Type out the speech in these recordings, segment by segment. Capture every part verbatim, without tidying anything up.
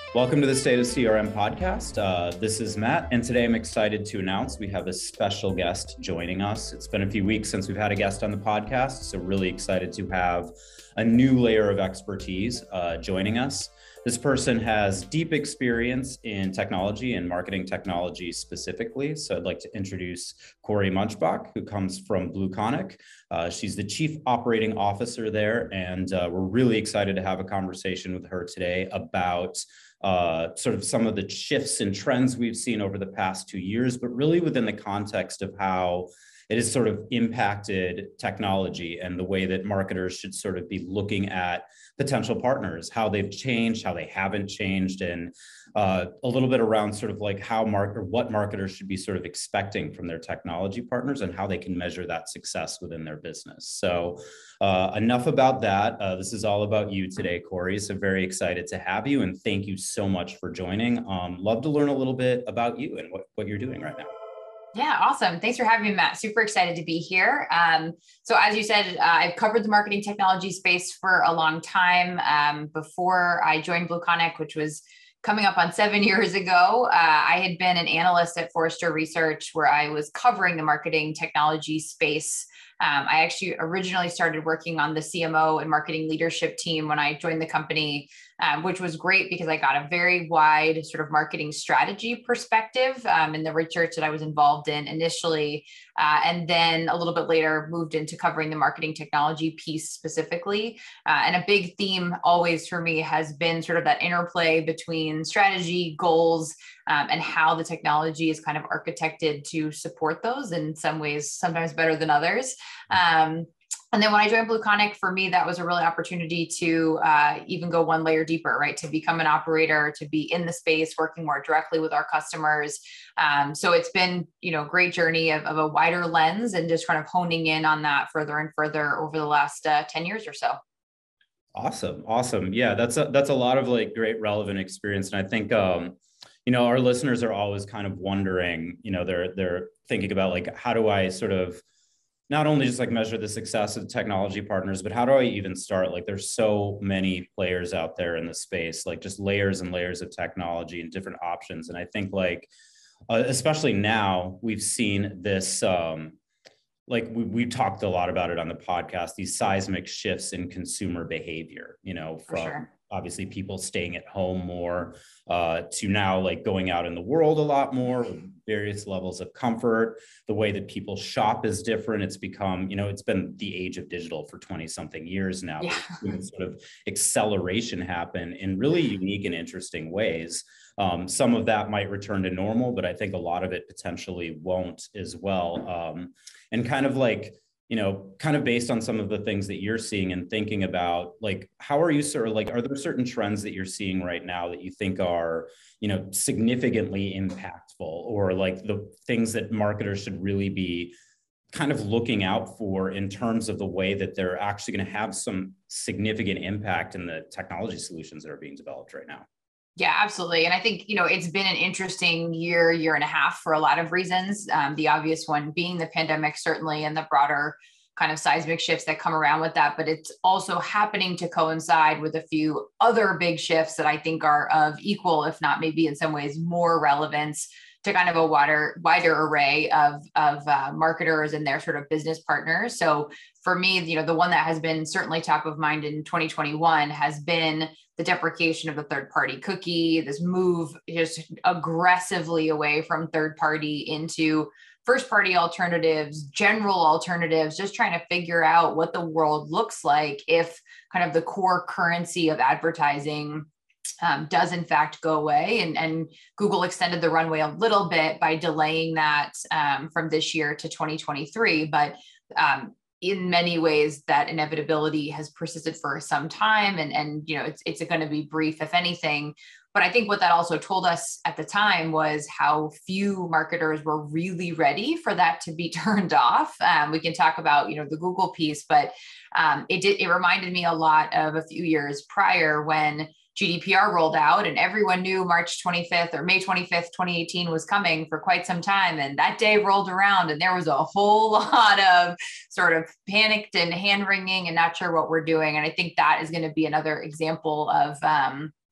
Welcome to the State of C R M podcast. Uh, this is Matt, and today I'm excited to announce we have a special guest joining us. It's been a few weeks since we've had a guest on the podcast, so really excited to have a new layer of expertise uh, joining us. This person has deep experience in technology and marketing technology specifically. So I'd like to introduce Corey Munchbach, who comes from BlueConic. Uh, she's the Chief Operating Officer there, and uh, we're really excited to have a conversation with her today about uh, sort of some of the shifts and trends we've seen over the past two years, but really within the context of how it has sort of impacted technology and the way that marketers should sort of be looking at potential partners, how they've changed, how they haven't changed, and uh, a little bit around sort of like how mark or what marketers should be sort of expecting from their technology partners and how they can measure that success within their business. So uh, enough about that. Uh, this is all about you today, Corey. So very excited to have you, and thank you so much for joining. Um, love to learn a little bit about you and what, what you're doing right now. Yeah, awesome. Thanks for having me, Matt. Super excited to be here. Um, so as you said, uh, I've covered the marketing technology space for a long time. Um, before I joined BlueConic, which was coming up on seven years ago, uh, I had been an analyst at Forrester Research where I was covering the marketing technology space. Um, I actually originally started working on the C M O and marketing leadership team when I joined the company, um, which was great because I got a very wide sort of marketing strategy perspective um, in the research that I was involved in initially. Uh, and then a little bit later moved into covering the marketing technology piece specifically. Uh, and a big theme always for me has been sort of that interplay between strategy, goals, Um, and how the technology is kind of architected to support those in some ways, sometimes better than others. Um, and then when I joined BlueConic, for me, that was a really opportunity to uh, even go one layer deeper, right? To become an operator, to be in the space, working more directly with our customers. Um, so it's been, you know, great journey of, of a wider lens and just kind of honing in on that further and further over the last uh, ten years or so. Awesome. Awesome. Yeah, that's a, that's a lot of like great relevant experience. And I think, um, you know, our listeners are always kind of wondering, you know, they're, they're thinking about like, how do I sort of not only just like measure the success of technology partners, but how do I even start? Like there's so many players out there in the space, like just layers and layers of technology and different options. And I think like, uh, especially now we've seen this, um, like we, we talked a lot about it on the podcast, these seismic shifts in consumer behavior, you know, For from sure. obviously people staying at home more uh, to now like going out in the world a lot more with various levels of comfort. The way that people shop is different. It's become, you know, it's been the age of digital for twenty something years now. Yeah. Sort of acceleration happen in really unique and interesting ways. Um, some of that might return to normal, but I think a lot of it potentially won't as well. Um, and kind of like, you know, kind of based on some of the things that you're seeing and thinking about, like, how are you sort of like, are there certain trends that you're seeing right now that you think are, you know, significantly impactful, or like the things that marketers should really be kind of looking out for in terms of the way that they're actually going to have some significant impact in the technology solutions that are being developed right now? Yeah, absolutely. And I think, you know, it's been an interesting year, year and a half for a lot of reasons. Um, the obvious one being the pandemic, certainly, and the broader kind of seismic shifts that come around with that. But it's also happening to coincide with a few other big shifts that I think are of equal, if not maybe in some ways more relevance to kind of a wider, wider array of, of uh, marketers and their sort of business partners. So for me, you know, the one that has been certainly top of mind in twenty twenty-one has been the deprecation of the third-party cookie, this move just aggressively away from third-party into first-party alternatives, general alternatives, just trying to figure out what the world looks like if kind of the core currency of advertising Um, does in fact go away. And, and Google extended the runway a little bit by delaying that um, from this year to twenty twenty-three. But um, in many ways, that inevitability has persisted for some time. And, and you know, it's, it's going to be brief, if anything. But I think what that also told us at the time was how few marketers were really ready for that to be turned off. Um, we can talk about, you know, the Google piece, but um, it did, it reminded me a lot of a few years prior when G D P R rolled out and everyone knew March twenty-fifth or May twenty-fifth, twenty eighteen was coming for quite some time. And that day rolled around and there was a whole lot of sort of panicked and hand wringing and not sure what we're doing. And I think that is going to be another example of, um,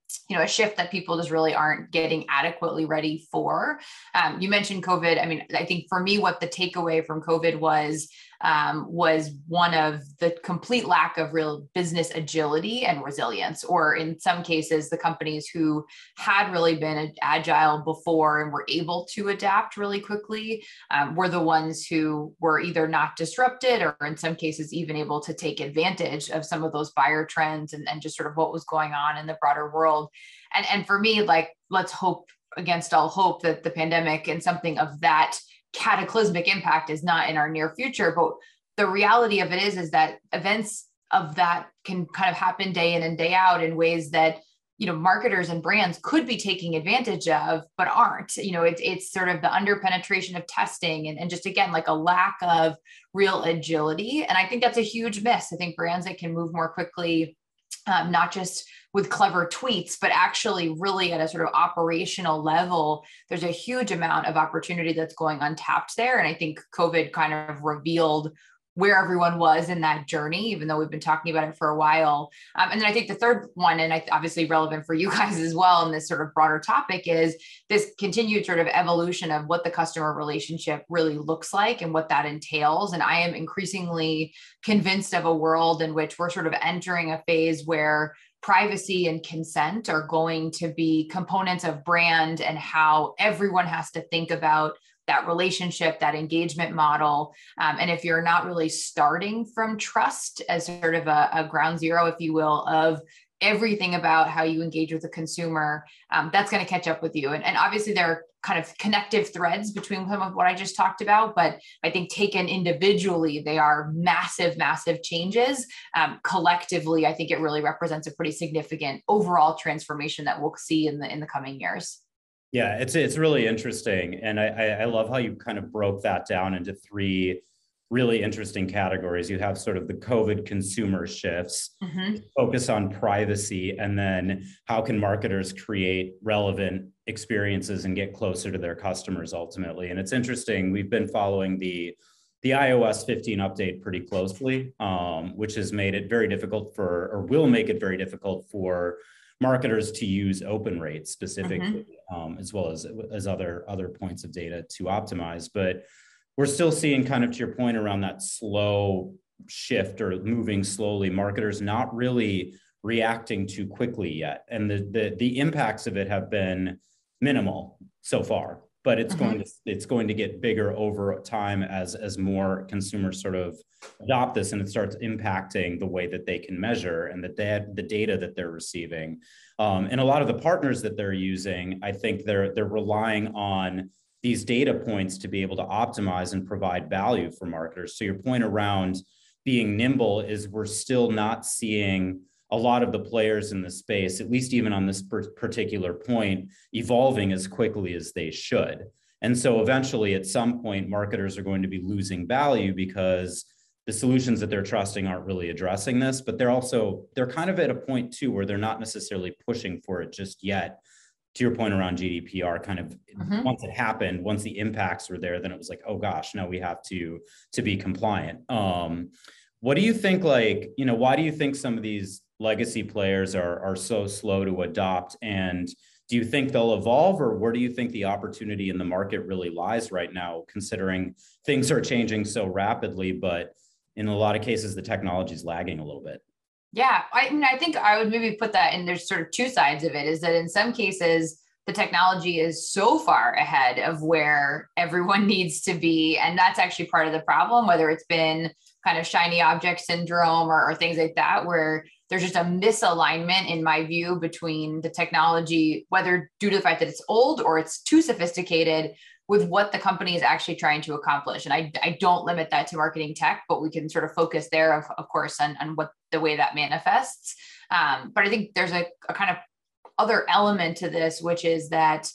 you know, a shift that people just really aren't getting adequately ready for. Um, you mentioned COVID. I mean, I think for me, what the takeaway from COVID was, um, was one of the complete lack of real business agility and resilience, or in some cases, the companies who had really been agile before and were able to adapt really quickly um, were the ones who were either not disrupted or in some cases even able to take advantage of some of those buyer trends and, and just sort of what was going on in the broader world. And, and for me, like, let's hope against all hope that the pandemic and something of that cataclysmic impact is not in our near future. But the reality of it is, is that events of that can kind of happen day in and day out in ways that, you know, marketers and brands could be taking advantage of, but aren't. You know, it's, it's sort of the under penetration of testing and, and just, again, like a lack of real agility. And I think that's a huge miss. I think brands that can move more quickly, um, not just with clever tweets, but actually really at a sort of operational level, there's a huge amount of opportunity that's going untapped there. And I think COVID kind of revealed where everyone was in that journey, even though we've been talking about it for a while. Um, and then I think the third one, and I, obviously relevant for you guys as well in this sort of broader topic, is this continued sort of evolution of what the customer relationship really looks like and what that entails. And I am increasingly convinced of a world in which we're sort of entering a phase where privacy and consent are going to be components of brand and how everyone has to think about that relationship, that engagement model. Um, and if you're not really starting from trust as sort of a, a ground zero, if you will, of everything about how you engage with the consumer, um, that's going to catch up with you. And, and obviously there are kind of connective threads between some of what I just talked about, but I think taken individually, they are massive, massive changes. Um, collectively, I think it really represents a pretty significant overall transformation that we'll see in the in the coming years. Yeah, it's it's really interesting. And I, I love how you kind of broke that down into three really interesting categories. You have sort of the COVID consumer shifts, mm-hmm. focus on privacy, and then how can marketers create relevant experiences and get closer to their customers ultimately. And it's interesting, we've been following the the i O S fifteen update pretty closely, um, which has made it very difficult for, or will make it very difficult for marketers to use open rates specifically, mm-hmm. um, as well as, as other, other points of data to optimize. But we're still seeing, kind of to your point around that slow shift or moving slowly, marketers not really reacting too quickly yet. And the, the, the impacts of it have been minimal so far, but it's mm-hmm. going to, it's going to get bigger over time as, as more consumers sort of adopt this and it starts impacting the way that they can measure and the, da- the data that they're receiving. Um, and a lot of the partners that they're using, I think they're, they're relying on these data points to be able to optimize and provide value for marketers. So your point around being nimble is we're still not seeing a lot of the players in the space, at least even on this particular point, evolving as quickly as they should. And so eventually at some point, marketers are going to be losing value because the solutions that they're trusting aren't really addressing this, but they're also, they're kind of at a point too, where they're not necessarily pushing for it just yet. To your point around G D P R, kind of mm-hmm. once it happened, once the impacts were there, then it was like, oh gosh, no, we have to, to be compliant. Um, what do you think, like, you know, why do you think some of these legacy players are, are so slow to adopt? And do you think they'll evolve, or where do you think the opportunity in the market really lies right now, considering things are changing so rapidly, but in a lot of cases, the technology is lagging a little bit? Yeah, I mean, I think I would maybe put that in, there's sort of two sides of it, is that in some cases, the technology is so far ahead of where everyone needs to be. And that's actually part of the problem, whether it's been kind of shiny object syndrome or, or things like that, where there's just a misalignment, in my view, between the technology, whether due to the fact that it's old or it's too sophisticated, with what the company is actually trying to accomplish. And I, I don't limit that to marketing tech, but we can sort of focus there, of, of course, on, on what the way that manifests. Um, but I think there's a, a kind of other element to this, which is that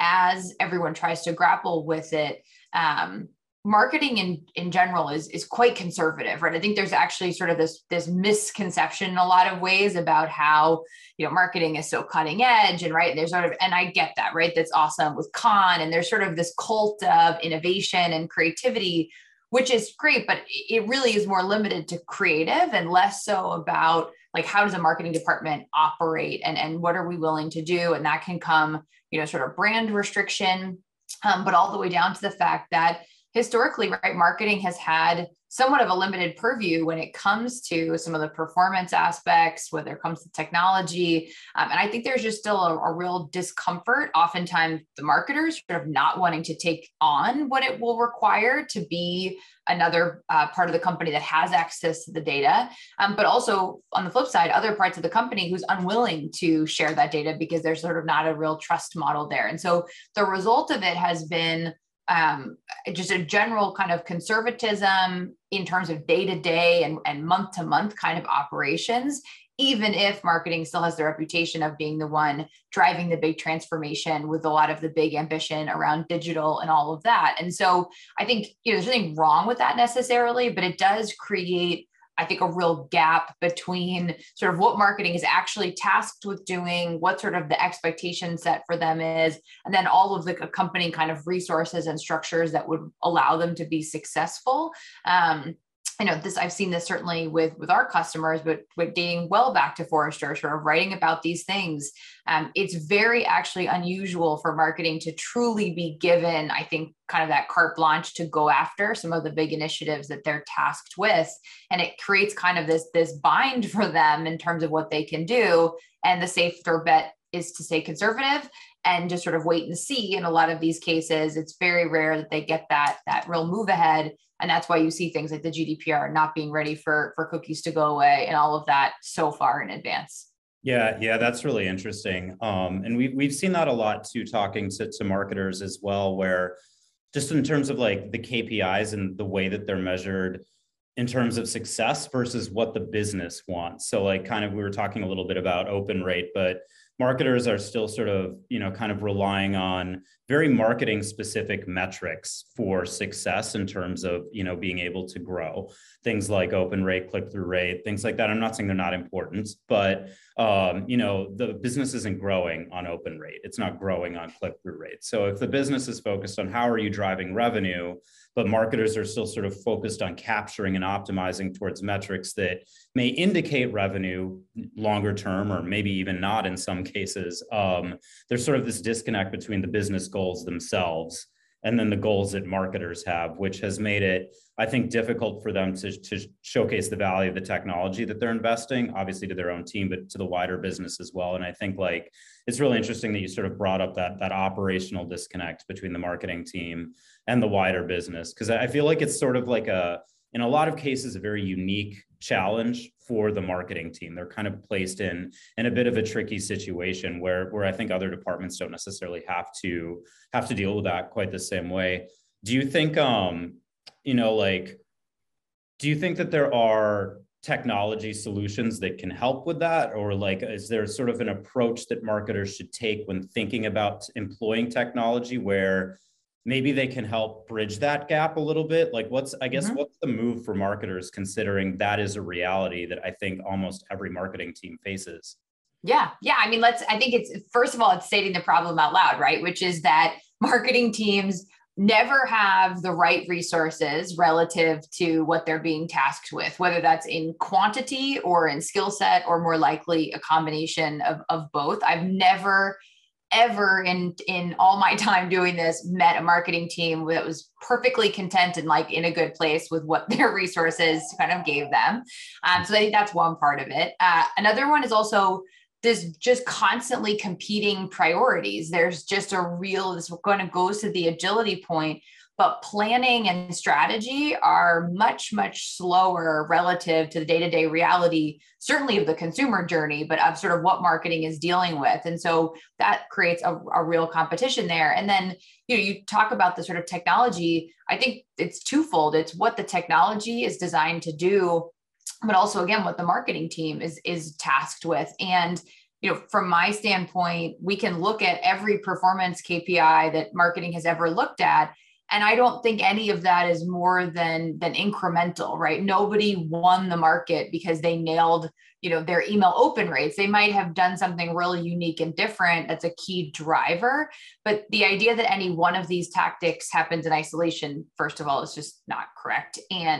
as everyone tries to grapple with it, um, marketing in, in general is, is quite conservative, right? I think there's actually sort of this, this misconception in a lot of ways about how, you know, marketing is so cutting edge and right. And there's sort of, and I get that, right? That's awesome with Khan, and there's sort of this cult of innovation and creativity, which is great, but it really is more limited to creative and less so about like how does a marketing department operate and, and what are we willing to do? And that can come, you know, sort of brand restriction, um, but all the way down to the fact that historically, right, marketing has had somewhat of a limited purview when it comes to some of the performance aspects, whether it comes to technology. Um, and I think there's just still a, a real discomfort, oftentimes the marketers sort of not wanting to take on what it will require to be another uh, part of the company that has access to the data. Um, but also on the flip side, other parts of the company who's unwilling to share that data because there's sort of not a real trust model there. And so the result of it has been um, just a general kind of conservatism in terms of day-to-day and, and month-to-month kind of operations, even if marketing still has the reputation of being the one driving the big transformation with a lot of the big ambition around digital and all of that. And so I think, you know, there's nothing wrong with that necessarily, but it does create, I think, a real gap between sort of what marketing is actually tasked with doing, what sort of the expectation set for them is, and then all of the accompanying kind of resources and structures that would allow them to be successful. Um, I know this, I've seen this certainly with, with our customers, but, but dating well back to Forrester, sort of writing about these things. Um, it's very actually unusual for marketing to truly be given, I think, kind of that carte blanche to go after some of the big initiatives that they're tasked with. And it creates kind of this, this bind for them in terms of what they can do. And the safer bet is to stay conservative and just sort of wait and see. In a lot of these cases, it's very rare that they get that, that real move ahead. And that's why you see things like the G D P R not being ready for, for cookies to go away and all of that so far in advance. Yeah, yeah, that's really interesting. Um, and we, we've seen that a lot too, talking to, to marketers as well, where just in terms of like the K P Is and the way that they're measured in terms of success versus what the business wants. So like kind of, we were talking a little bit about open rate, but marketers are still sort of, you know, kind of relying on very marketing specific metrics for success in terms of, you know, being able to grow things like open rate, click-through rate, things like that. I'm not saying they're not important, but, um, you know, the business isn't growing on open rate. It's not growing on click-through rate. So if the business is focused on how are you driving revenue, but marketers are still sort of focused on capturing and optimizing towards metrics that may indicate revenue longer term, or maybe even not in some cases. Um, there's sort of this disconnect between the business goals themselves and then the goals that marketers have, which has made it, I think, difficult for them to, to showcase the value of the technology that they're investing, obviously to their own team, but to the wider business as well. And I think like, it's really interesting that you sort of brought up that, that operational disconnect between the marketing team and the wider business, because I feel like it's sort of like a, in a lot of cases, a very unique challenge for the marketing team. They're kind of placed in, in a bit of a tricky situation where, where I think other departments don't necessarily have to have to deal with that quite the same way. Do you think, um, you know, like, do you think that there are technology solutions that can help with that? Or like, is there sort of an approach that marketers should take when thinking about employing technology where maybe they can help bridge that gap a little bit? Like what's, I guess, mm-hmm. what's the move for marketers, considering that is a reality that I think almost every marketing team faces? Yeah. Yeah. I mean, let's, I think it's, first of all, it's stating the problem out loud, right? Which is that marketing teams never have the right resources relative to what they're being tasked with, whether that's in quantity or in skill set, or more likely a combination of, of both. I've never ever in, in all my time doing this, met a marketing team that was perfectly content and like in a good place with what their resources kind of gave them. Um, so I think that's one part of it. Uh, another one is also this just constantly competing priorities. There's just a real, this kind of goes to the agility point, but planning and strategy are much, much slower relative to the day-to-day reality, certainly of the consumer journey, but of sort of what marketing is dealing with. And so that creates a, a real competition there. And then, you know, you talk about the sort of technology, I think it's twofold. It's what the technology is designed to do, but also, again, what the marketing team is, is tasked with. And you know, from my standpoint, we can look at every performance K P I that marketing has ever looked at, and I don't think any of that is more than, than incremental, right? Nobody won the market because they nailed, you know, their email open rates. They might have done something really unique and different that's a key driver. But the idea that any one of these tactics happens in isolation, first of all, is just not correct. And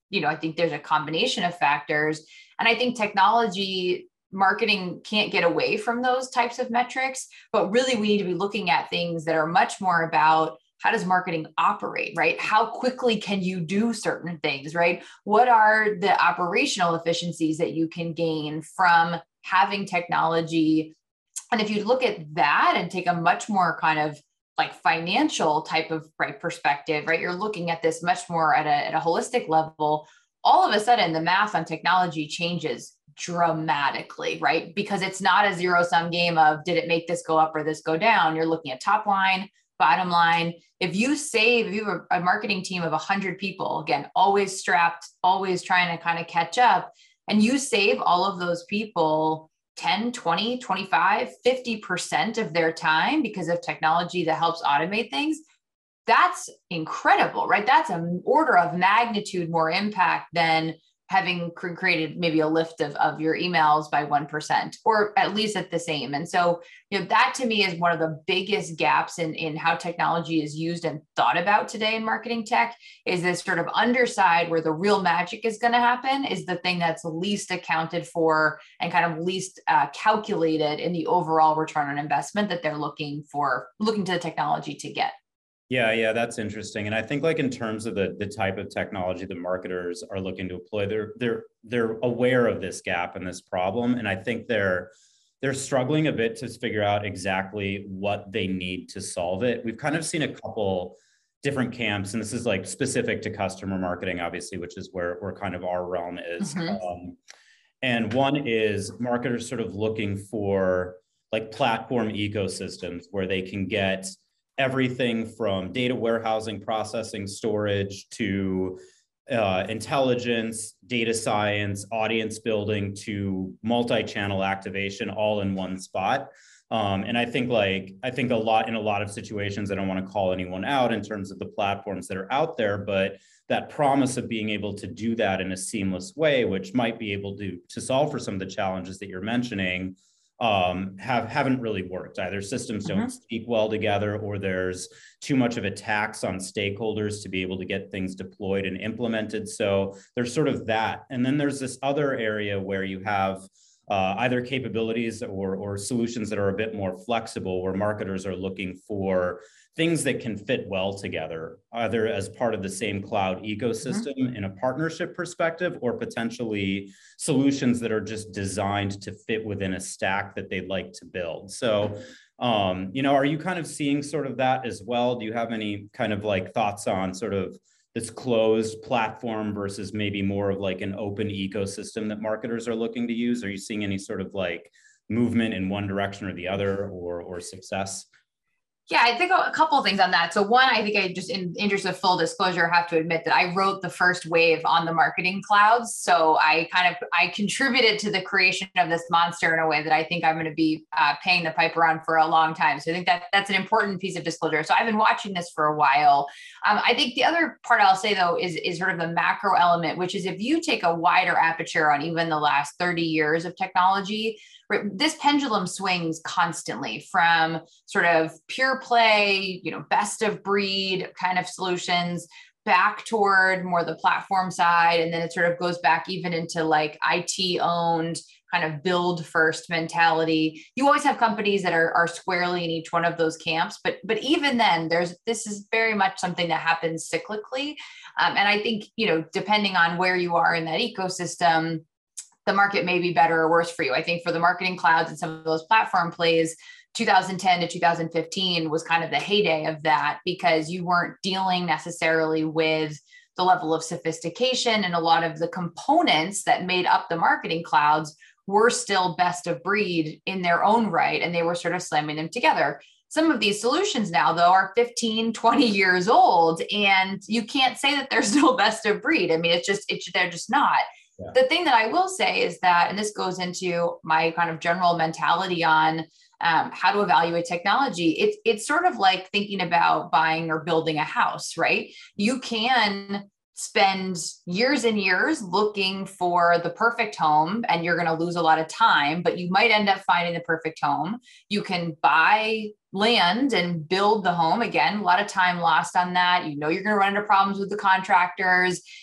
you know, I think there's a combination of factors. And I think technology marketing can't get away from those types of metrics, but really we need to be looking at things that are much more about how does marketing operate, right? How quickly can you do certain things, right? What are the operational efficiencies that you can gain from having technology? And if you look at that and take a much more kind of like financial type of right perspective, right? You're looking at this much more at a, at a holistic level. All of a sudden, the math on technology changes dramatically, right? Because it's not a zero sum game of did it make this go up or this go down? You're looking at top line, bottom line. If you save, if you have a marketing team of one hundred people, again, always strapped, always trying to kind of catch up, and you save all of those people ten, twenty, twenty-five, fifty percent of their time because of technology that helps automate things, that's incredible, right? That's an order of magnitude more impact than having created maybe a lift of, of your emails by one percent, or at least at the same. And so, you know, that to me is one of the biggest gaps in, in how technology is used and thought about today in marketing tech, is this sort of underside where the real magic is going to happen is the thing that's least accounted for and kind of least uh, calculated in the overall return on investment that they're looking for, looking to the technology to get. Yeah, yeah, that's interesting. And I think like in terms of the the type of technology that marketers are looking to employ, they're they're they're aware of this gap and this problem. And I think they're they're struggling a bit to figure out exactly what they need to solve it. We've kind of seen a couple different camps, and this is like specific to customer marketing, obviously, which is where where kind of our realm is. Mm-hmm. Um, and one is marketers sort of looking for like platform ecosystems where they can get everything from data warehousing, processing, storage, to uh, intelligence, data science, audience building, to multi-channel activation, all in one spot. Um, and I think like, I think a lot in a lot of situations, I don't want to call anyone out in terms of the platforms that are out there, but that promise of being able to do that in a seamless way, which might be able to, to solve for some of the challenges that you're mentioning, um, have, haven't really worked. Either systems don't mm-hmm. speak well together, or there's too much of a tax on stakeholders to be able to get things deployed and implemented. So there's sort of that. And then there's this other area where you have uh, either capabilities or, or solutions that are a bit more flexible, where marketers are looking for things that can fit well together, either as part of the same cloud ecosystem mm-hmm. in a partnership perspective, or potentially solutions that are just designed to fit within a stack that they'd like to build. So, um, you know, are you kind of seeing sort of that as well? Do you have any kind of like thoughts on sort of this closed platform versus maybe more of like an open ecosystem that marketers are looking to use? Are you seeing any sort of like movement in one direction or the other, or, or success? Yeah, I think a couple of things on that. So one, I think I just, in interest of full disclosure, have to admit that I wrote the first wave on the marketing clouds. So I kind of, I contributed to the creation of this monster in a way that I think I'm going to be uh, paying the piper on for a long time. So I think that that's an important piece of disclosure. So I've been watching this for a while. Um, I think the other part I'll say though, is, is sort of the macro element, which is if you take a wider aperture on even the last thirty years of technology, this pendulum swings constantly from sort of pure play, you know, best of breed kind of solutions back toward more the platform side. And then it sort of goes back even into like I T owned kind of build first mentality. You always have companies that are, are squarely in each one of those camps, but, but even then there's, this is very much something that happens cyclically. Um, and I think, you know, depending on where you are in that ecosystem, the market may be better or worse for you. I think for the marketing clouds and some of those platform plays, two thousand ten to two thousand fifteen was kind of the heyday of that, because you weren't dealing necessarily with the level of sophistication, and a lot of the components that made up the marketing clouds were still best of breed in their own right. And they were sort of slamming them together. Some of these solutions now, though, are fifteen, twenty years old, and you can't say that they're still best of breed. I mean, it's just, it's, they're just not. Yeah. The thing that I will say is that, and this goes into my kind of general mentality on um, how to evaluate technology, it's, it's sort of like thinking about buying or building a house, right? You can spend years and years looking for the perfect home, and you're going to lose a lot of time, but you might end up finding the perfect home. You can buy land and build the home. Again, a lot of time lost on that. You know, you're going to run into problems with the contractors.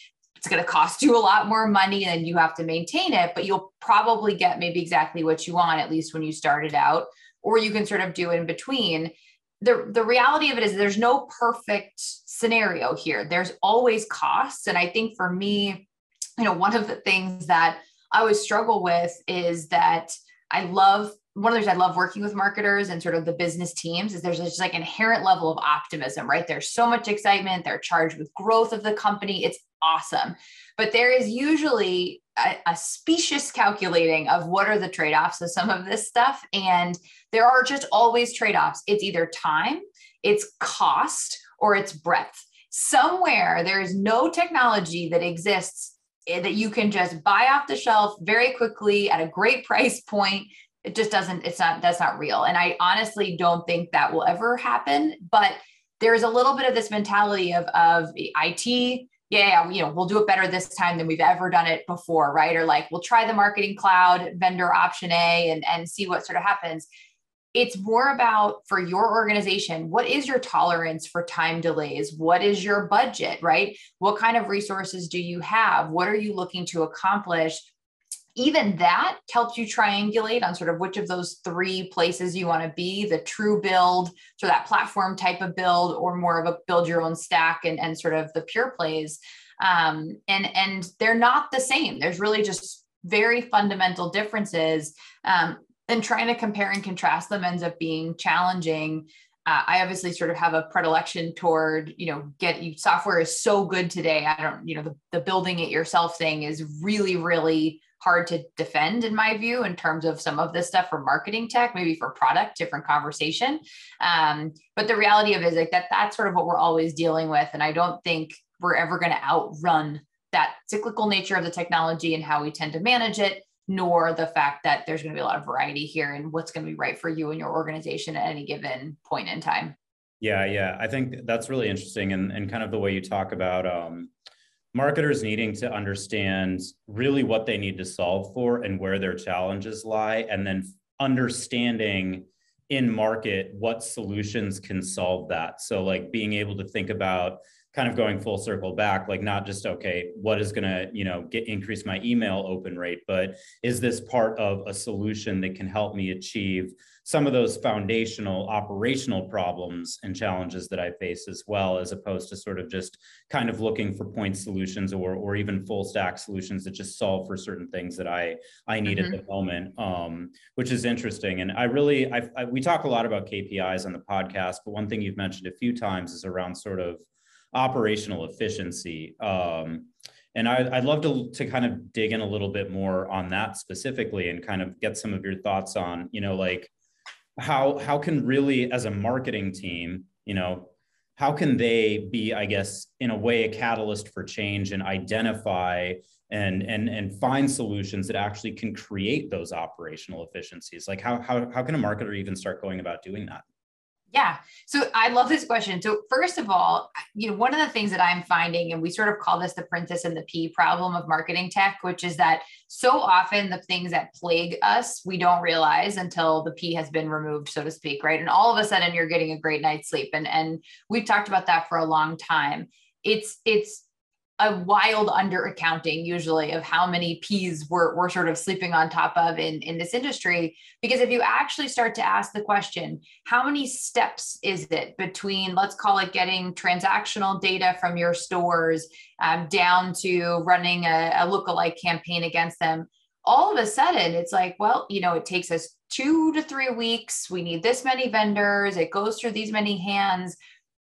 it's going to cost you a lot more money and you have to maintain it, but you'll probably get maybe exactly what you want, at least when you started out, or you can sort of do in between. The, the reality of it is there's no perfect scenario here. There's always costs. And I think for me, you know, one of the things that I always struggle with is that I love, one of the reasons I love working with marketers and sort of the business teams is there's just like inherent level of optimism, right? There's so much excitement. They're charged with growth of the company. It's awesome. But there is usually a, a specious calculating of what are the trade-offs of some of this stuff. And there are just always trade-offs. It's either time, it's cost, or it's breadth. Somewhere there is no technology that exists that you can just buy off the shelf very quickly at a great price point. It just doesn't, it's not, that's not real. And I honestly don't think that will ever happen, but there's a little bit of this mentality of, of I T. Yeah, you know, we'll do it better this time than we've ever done it before, right? Or like, we'll try the marketing cloud vendor option A and, and see what sort of happens. It's more about, for your organization, what is your tolerance for time delays? What is your budget, right? What kind of resources do you have? What are you looking to accomplish? Even that helps you triangulate on sort of which of those three places you want to be, the true build, so that platform type of build, or more of a build your own stack and, and sort of the pure plays. Um, and, and they're not the same. There's really just very fundamental differences. Um, and trying to compare and contrast them ends up being challenging. Uh, I obviously sort of have a predilection toward, you know, get you software is so good today. I don't, you know, the, the building it yourself thing is really, really hard to defend in my view, in terms of some of this stuff for marketing tech, maybe for product, different conversation. Um, but the reality of it is like that, that's sort of what we're always dealing with. And I don't think we're ever going to outrun that cyclical nature of the technology and how we tend to manage it, nor the fact that there's going to be a lot of variety here and what's going to be right for you and your organization at any given point in time. Yeah, yeah. I think that's really interesting. And, and kind of the way you talk about um, marketers needing to understand really what they need to solve for and where their challenges lie, and then understanding in market what solutions can solve that. So like being able to think about kind of going full circle back, like not just, okay, what is going to, you know, get increase my email open rate, but is this part of a solution that can help me achieve some of those foundational operational problems and challenges that I face as well, as opposed to sort of just kind of looking for point solutions or, or even full stack solutions that just solve for certain things that I, I need mm-hmm. at the moment, um, which is interesting. And I really, I, I, we talk a lot about K P Is on the podcast, but one thing you've mentioned a few times is around sort of operational efficiency. Um, and I, I'd love to, to kind of dig in a little bit more on that specifically and kind of get some of your thoughts on, you know, like, how how can really, as a marketing team, you know, how can they be, I guess, in a way, a catalyst for change and identify and and and find solutions that actually can create those operational efficiencies? Like how how how can a marketer even start going about doing that? Yeah. So I love this question. So first of all, you know, one of the things that I'm finding, and we sort of call this the princess and the pea problem of marketing tech, which is that so often the things that plague us, we don't realize until the pea has been removed, so to speak, right? And all of a sudden you're getting a great night's sleep. And, and we've talked about that for a long time. It's, it's, a wild under accounting usually of how many peas we're, we're sort of sleeping on top of in, in this industry. Because if you actually start to ask the question, how many steps is it between, let's call it getting transactional data from your stores um, down to running a, a lookalike campaign against them, all of a sudden it's like, well, you know, it takes us two to three weeks. We need this many vendors. It goes through these many hands.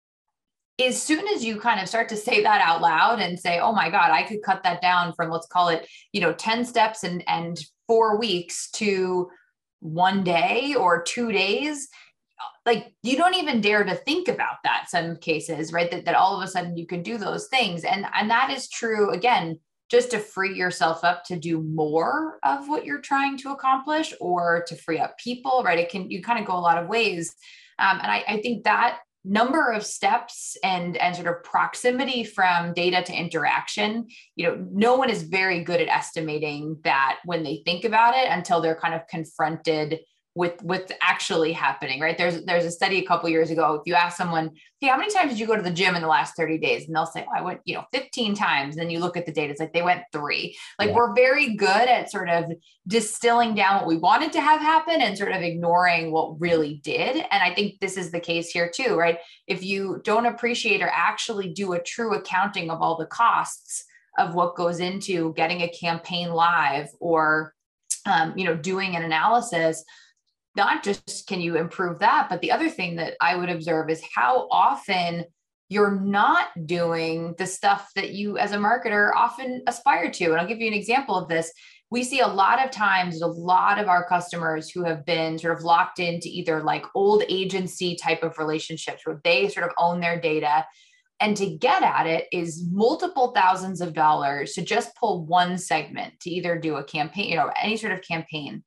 As soon as you kind of start to say that out loud and say, oh my God, I could cut that down from, let's call it, you know, ten steps and, and four weeks to one day or two days, like you don't even dare to think about that some cases, right? That, that all of a sudden you can do those things. And, and that is true, again, just to free yourself up to do more of what you're trying to accomplish or to free up people, right? It can, you kind of go a lot of ways. Um, and I, I think that number of steps and, and sort of proximity from data to interaction, you know, no one is very good at estimating that when they think about it until they're kind of confronted with what's actually happening, right? There's there's a study a couple years ago. If you ask someone, hey, how many times did you go to the gym in the last thirty days? And they'll say, oh, I went, you know, fifteen times. And then you look at the data, it's like they went three. Like yeah. We're very good at sort of distilling down what we wanted to have happen and sort of ignoring what really did. And I think this is the case here too, right? If you don't appreciate or actually do a true accounting of all the costs of what goes into getting a campaign live or, um, you know, doing an analysis, not just can you improve that, but the other thing that I would observe is how often you're not doing the stuff that you as a marketer often aspire to. And I'll give you an example of this. We see a lot of times, a lot of our customers who have been sort of locked into either like old agency type of relationships where they sort of own their data. And to get at it is multiple thousands of dollars to just pull one segment to either do a campaign, you know, any sort of campaign.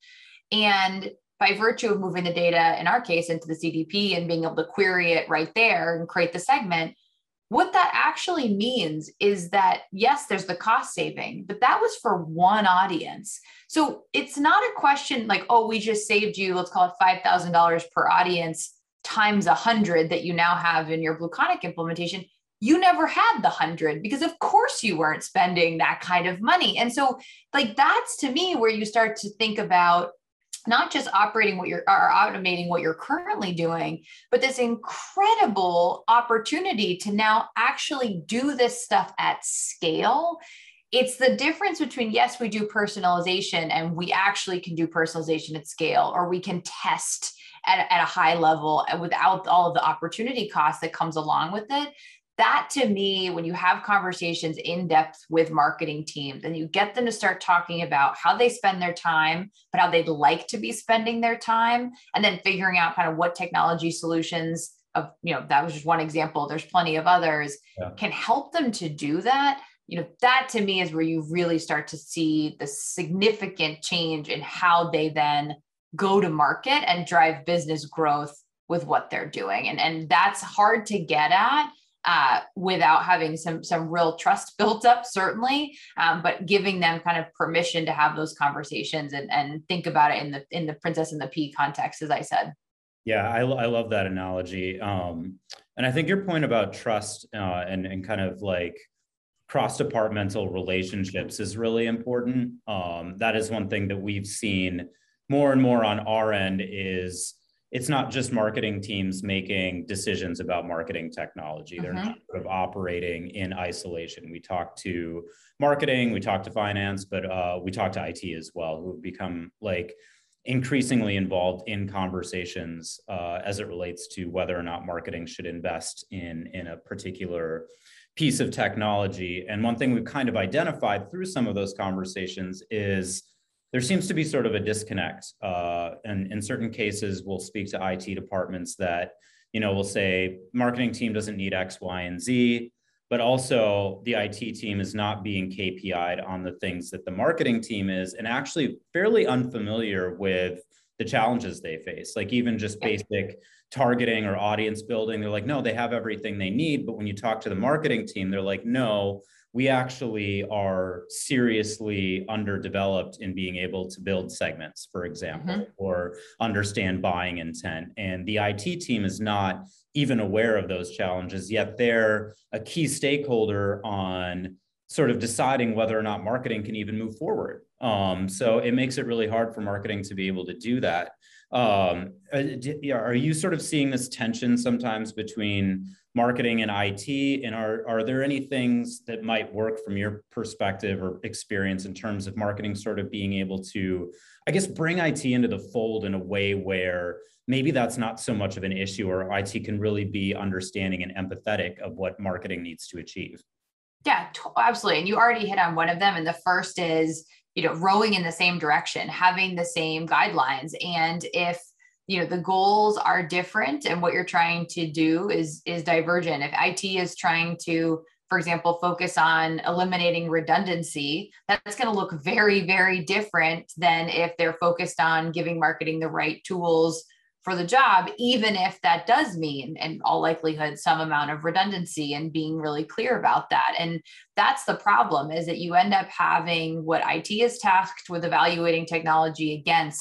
And by virtue of moving the data, in our case, into the C D P and being able to query it right there and create the segment, what that actually means is that, yes, there's the cost saving, but that was for one audience. So it's not a question like, oh, we just saved you, let's call it five thousand dollars per audience times one hundred that you now have in your BlueConic implementation. You never had the hundred because of course you weren't spending that kind of money. And so like, that's to me where you start to think about not just operating what you're or automating what you're currently doing, but this incredible opportunity to now actually do this stuff at scale. It's the difference between, yes, we do personalization and we actually can do personalization at scale, or we can test at, at a high level without all of the opportunity cost that comes along with it. That to me, when you have conversations in depth with marketing teams and you get them to start talking about how they spend their time, but how they'd like to be spending their time, and then figuring out kind of what technology solutions of, you know, that was just one example. There's plenty of others yeah. can help them to do that. You know, that to me is where you really start to see the significant change in how they then go to market and drive business growth with what they're doing. And, and that's hard to get at. Uh, without having some some real trust built up, certainly, um, but giving them kind of permission to have those conversations and, and think about it in the in the Princess and the Pea context, as I said. Yeah, I, I love that analogy. Um, and I think your point about trust uh, and, and kind of like cross-departmental relationships is really important. Um, that is one thing that we've seen more and more on our end is it's not just marketing teams making decisions about marketing technology. They're mm-hmm. not sort of operating in isolation. We talk to marketing, we talk to finance, but uh, we talk to I T as well, who have become like increasingly involved in conversations uh, as it relates to whether or not marketing should invest in, in a particular piece of technology. And one thing we've kind of identified through some of those conversations is there seems to be sort of a disconnect. Uh, and in certain cases, we'll speak to I T departments that, you know, will say marketing team doesn't need X, Y, and Z, but also the I T team is not being K P I'd on the things that the marketing team is, and actually fairly unfamiliar with the challenges they face. Like even just basic targeting or audience building, they're like, no, they have everything they need. But when you talk to the marketing team, they're like, no, we actually are seriously underdeveloped in being able to build segments, for example, mm-hmm. or understand buying intent. And the I T team is not even aware of those challenges, yet they're a key stakeholder on sort of deciding whether or not marketing can even move forward. Um, so it makes it really hard for marketing to be able to do that. Um, are you sort of seeing this tension sometimes between marketing and I T? And are, are there any things that might work from your perspective or experience in terms of marketing sort of being able to, I guess, bring I T into the fold in a way where maybe that's not so much of an issue, or I T can really be understanding and empathetic of what marketing needs to achieve? Yeah, absolutely. And you already hit on one of them. And the first is, you know, rowing in the same direction, having the same guidelines. And if, you know, the goals are different and what you're trying to do is, is divergent. If I T is trying to, for example, focus on eliminating redundancy, that's going to look very, very different than if they're focused on giving marketing the right tools for the job, even if that does mean, in all likelihood, some amount of redundancy, and being really clear about that. And that's the problem, is that you end up having what I T is tasked with evaluating technology against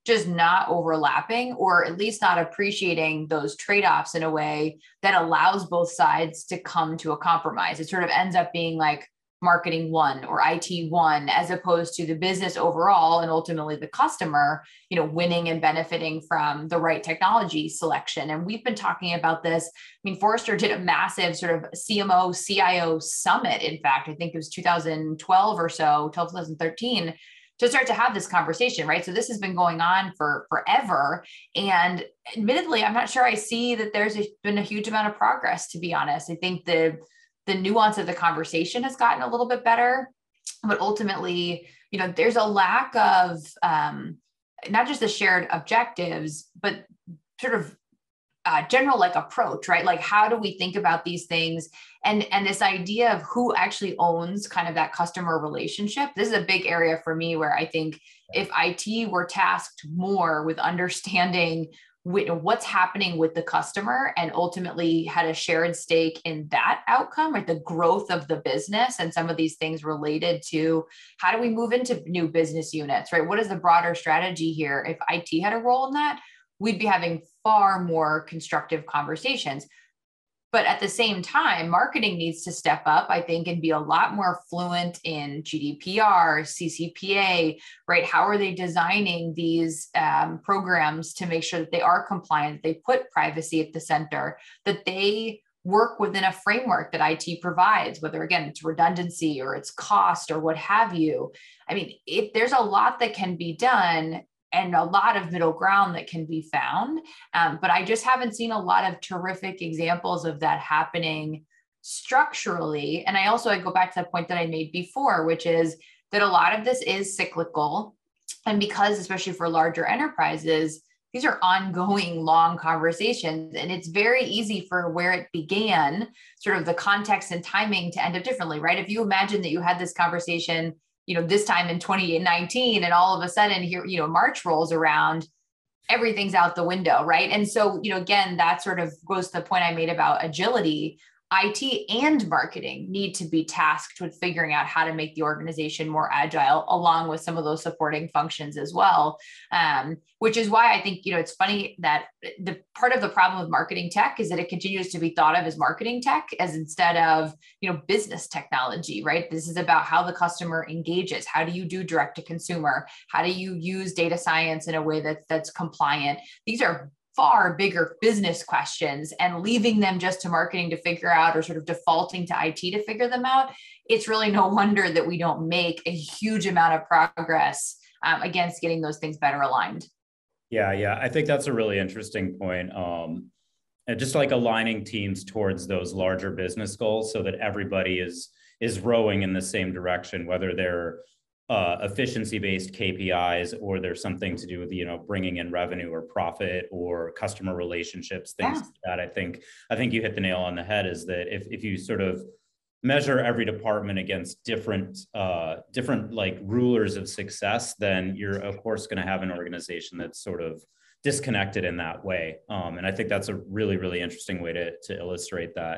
just not overlapping, or at least not appreciating those trade-offs in a way that allows both sides to come to a compromise. It sort of ends up being like marketing one or I T one, as opposed to the business overall and ultimately the customer, you know, winning and benefiting from the right technology selection. And we've been talking about this. I mean, Forrester did a massive sort of C M O, C I O summit. In fact, I think it was two thousand twelve or so, two thousand thirteen, to start to have this conversation, right? So this has been going on for forever. And admittedly, I'm not sure I see that there's a, been a huge amount of progress, to be honest. I think the the nuance of the conversation has gotten a little bit better, but ultimately, you know, there's a lack of um, not just the shared objectives, but sort of uh, general like approach, right? Like, how do we think about these things? And, and this idea of who actually owns kind of that customer relationship. This is a big area for me where I think if I T were tasked more with understanding what's happening with the customer and ultimately had a shared stake in that outcome, right? The growth of the business and some of these things related to how do we move into new business units, right? What is the broader strategy here? If I T had a role in that, we'd be having far more constructive conversations. But at the same time, marketing needs to step up, I think, and be a lot more fluent in G D P R, C C P A, right? How are they designing these um, programs to make sure that they are compliant, they put privacy at the center, that they work within a framework that I T provides, whether, again, it's redundancy or it's cost or what have you. I mean, if there's a lot that can be done, and a lot of middle ground that can be found. Um, but I just haven't seen a lot of terrific examples of that happening structurally. And I also, I go back to the point that I made before, which is that a lot of this is cyclical. And because, especially for larger enterprises, these are ongoing long conversations. And it's very easy for where it began, sort of the context and timing, to end up differently, right? If you imagine that you had this conversation, you know, this time in twenty nineteen, and all of a sudden here, you know, March rolls around, everything's out the window, right? And so, you know, again, that sort of goes to the point I made about agility. I T and marketing need to be tasked with figuring out how to make the organization more agile, along with some of those supporting functions as well. Um, which is why I think, you know, it's funny that the part of the problem with marketing tech is that it continues to be thought of as marketing tech, as instead of, you know, business technology, right? This is about how the customer engages. How do you do direct to consumer? How do you use data science in a way that that's compliant? These are far bigger business questions, and leaving them just to marketing to figure out, or sort of defaulting to I T to figure them out. It's really no wonder that we don't make a huge amount of progress um, against getting those things better aligned. Yeah, yeah, I think that's a really interesting point. Um, and just like aligning teams towards those larger business goals so that everybody is is rowing in the same direction, whether they're Uh, efficiency-based K P Is, or there's something to do with, you know, bringing in revenue or profit or customer relationships, things Yeah. like that. I think, I think you hit the nail on the head, is that if, if you sort of measure every department against different, uh, different like rulers of success, then you're of course going to have an organization that's sort of disconnected in that way. Um, and I think that's a really, really interesting way to, to illustrate that.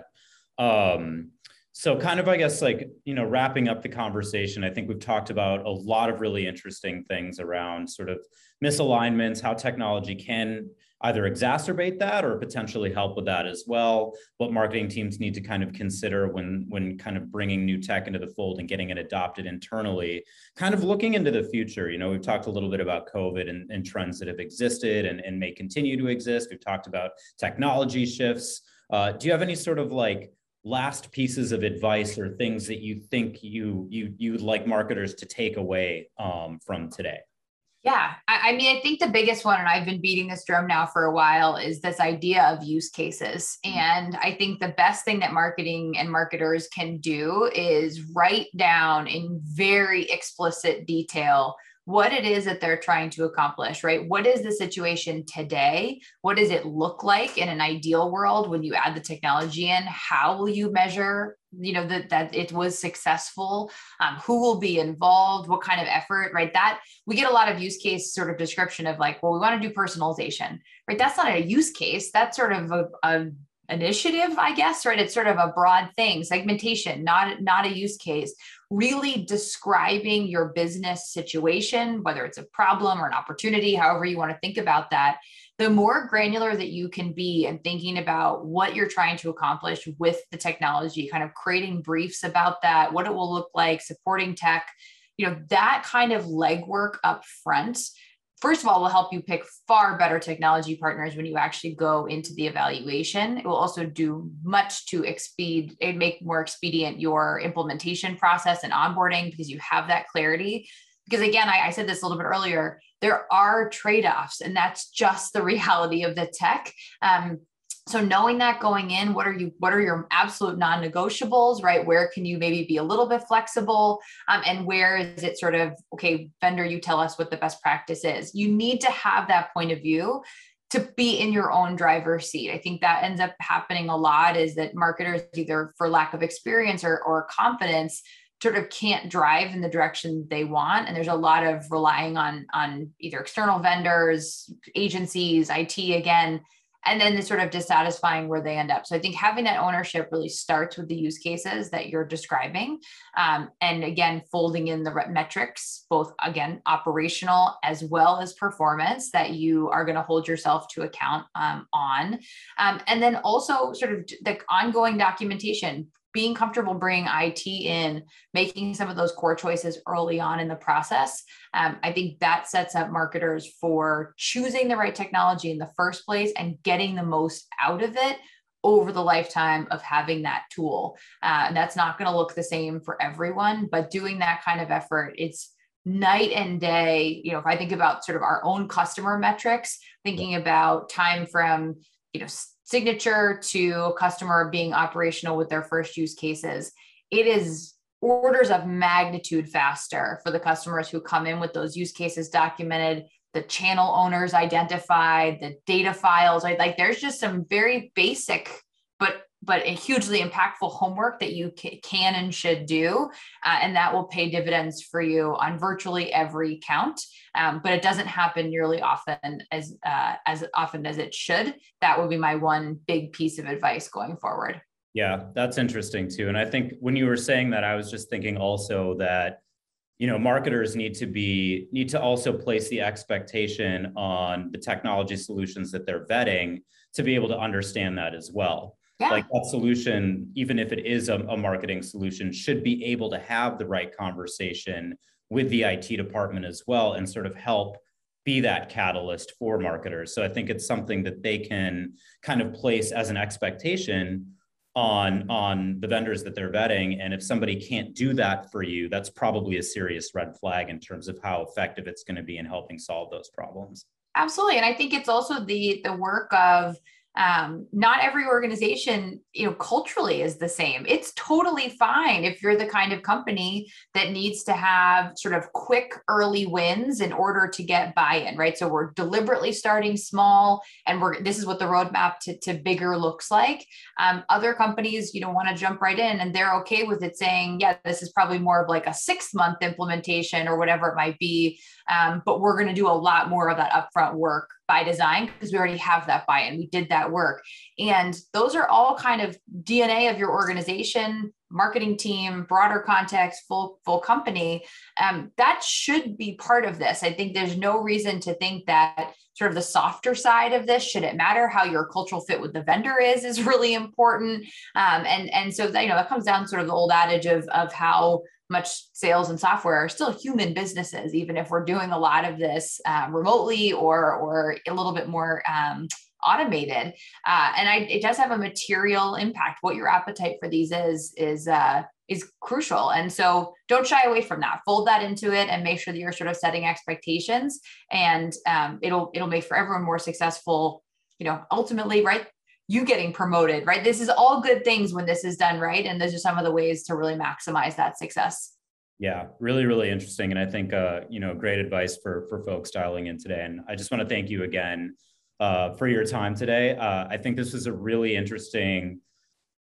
Um, So kind of, I guess, like, you know, wrapping up the conversation, I think we've talked about a lot of really interesting things around sort of misalignments, how technology can either exacerbate that or potentially help with that as well, what marketing teams need to kind of consider when, when kind of bringing new tech into the fold and getting it adopted internally, kind of looking into the future. You know, we've talked a little bit about COVID and, and trends that have existed and, and may continue to exist. We've talked about technology shifts. Uh, do you have any sort of like last pieces of advice or things that you think you you you would like marketers to take away um, from today? Yeah, I, I mean, I think the biggest one, and I've been beating this drum now for a while, is this idea of use cases. And I think the best thing that marketing and marketers can do is write down in very explicit detail what it is that they're trying to accomplish, right? What is the situation today? What does it look like in an ideal world when you add the technology in? How will you measure, you know, that, that it was successful? Um, who will be involved? What kind of effort, right? That we get a lot of use case sort of description of like, well, we want to do personalization, right? That's not a use case. That's sort of a, a initiative, I guess, right? It's sort of a broad thing, segmentation, not, not a use case, really describing your business situation, whether it's a problem or an opportunity, however you want to think about that. The more granular that you can be and thinking about what you're trying to accomplish with the technology, kind of creating briefs about that, what it will look like, supporting tech, you know, that kind of legwork up front, first of all, will help you pick far better technology partners when you actually go into the evaluation. It will also do much to expedite, it make more expedient your implementation process and onboarding because you have that clarity. Because again, I, I said this a little bit earlier, there are trade-offs, and that's just the reality of the tech. Um, So knowing that going in, what are you, what are your absolute non-negotiables, right? Where can you maybe be a little bit flexible? Um, and where is it sort of, okay, vendor, you tell us what the best practice is. You need to have that point of view to be in your own driver's seat. I think that ends up happening a lot, is that marketers, either for lack of experience or, or confidence, sort of can't drive in the direction they want. And there's a lot of relying on, on either external vendors, agencies, I T again, and then it's sort of dissatisfying where they end up. So I think having that ownership really starts with the use cases that you're describing. Um, and again, folding in the metrics, both again, operational as well as performance, that you are going to hold yourself to account um, on. Um, and then also sort of the ongoing documentation, being comfortable bringing I T in, making some of those core choices early on in the process. Um, I think that sets up marketers for choosing the right technology in the first place and getting the most out of it over the lifetime of having that tool. Uh, and that's not going to look the same for everyone, but doing that kind of effort, it's night and day. You know, if I think about sort of our own customer metrics, thinking about time from, you know, signature to customer being operational with their first use cases, it is orders of magnitude faster for the customers who come in with those use cases documented, the channel owners identified, the data files. Like there's just some very basic, but but a hugely impactful homework that you can and should do. Uh, and that will pay dividends for you on virtually every count. Um, but it doesn't happen nearly often as, uh, as often as it should. That would be my one big piece of advice going forward. Yeah, that's interesting too. And I think when you were saying that, I was just thinking also that, you know, marketers need to be, need to also place the expectation on the technology solutions that they're vetting to be able to understand that as well. Yeah. Like that solution, even if it is a, a marketing solution, should be able to have the right conversation with the I T department as well and sort of help be that catalyst for marketers. So I think it's something that they can kind of place as an expectation on, on the vendors that they're vetting. And if somebody can't do that for you, that's probably a serious red flag in terms of how effective it's going to be in helping solve those problems. Absolutely. And I think it's also the, the work of Um, not every organization, you know, culturally is the same. It's totally fine if you're the kind of company that needs to have sort of quick early wins in order to get buy-in, right? So we're deliberately starting small, and we're this is what the roadmap to, to bigger looks like. Um, other companies, you know, want to jump right in, and they're okay with it saying, yeah, this is probably more of like a six-month implementation or whatever it might be. Um, but we're going to do a lot more of that upfront work by design because we already have that buy-in. We did that work. And those are all kind of D N A of your organization, marketing team, broader context, full, full company. Um, that should be part of this. I think there's no reason to think that sort of the softer side of this, should it matter how your cultural fit with the vendor is, is really important. Um, and, and so that, you know, that comes down to sort of the old adage of, of how much sales and software are still human businesses, even if we're doing a lot of this uh, remotely or, or a little bit more um, automated. Uh, and I, it does have a material impact. What your appetite for these is, is, uh, is crucial. And so don't shy away from that, fold that into it and make sure that you're sort of setting expectations, and um, it'll, it'll make for everyone more successful, you know, ultimately, right? You getting promoted, right? This is all good things when this is done right. And those are some of the ways to really maximize that success. Yeah, really, really interesting. And I think, uh, you know, great advice for, for folks dialing in today. And I just want to thank you again uh, for your time today. Uh, I think this was a really interesting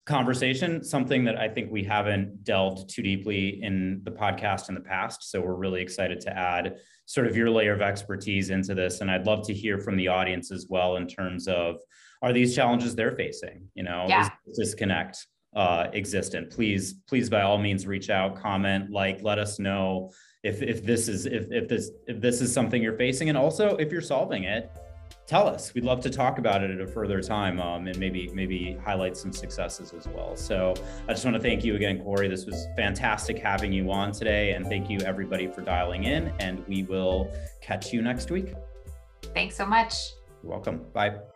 conversation, something that I think we haven't delved too deeply in the podcast in the past. So we're really excited to add sort of your layer of expertise into this. And I'd love to hear from the audience as well in terms of, are these challenges they're facing? You know, yeah. is disconnect uh, existent? Please, please, by all means, reach out, comment, like, let us know if if this is if if this if this is something you're facing, and also if you're solving it. Tell us. We'd love to talk about it at a further time, um, and maybe maybe highlight some successes as well. So I just want to thank you again, Corey. This was fantastic having you on today, and thank you everybody for dialing in, and we will catch you next week. Thanks so much. You're welcome. Bye.